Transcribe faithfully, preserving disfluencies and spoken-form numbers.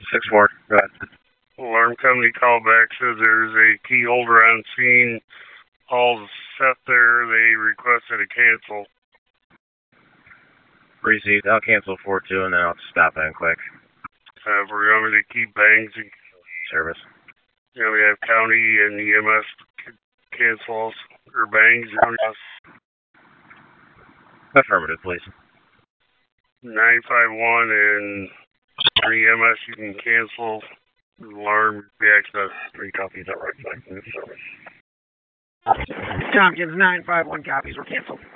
six four, go ahead. Alarm company callback says there's a key holder on scene. All's set there. They requested a cancel. Received. I'll cancel four two and then I'll stop in quick. Uh, we're going to keep bangs. Service. You know, we have county and E M S cancels or bangs. Affirmative, please. nine five one and E M S, you can cancel. Alarm reaction. Three copies of right side service. Tompkins nine five one copies were canceled.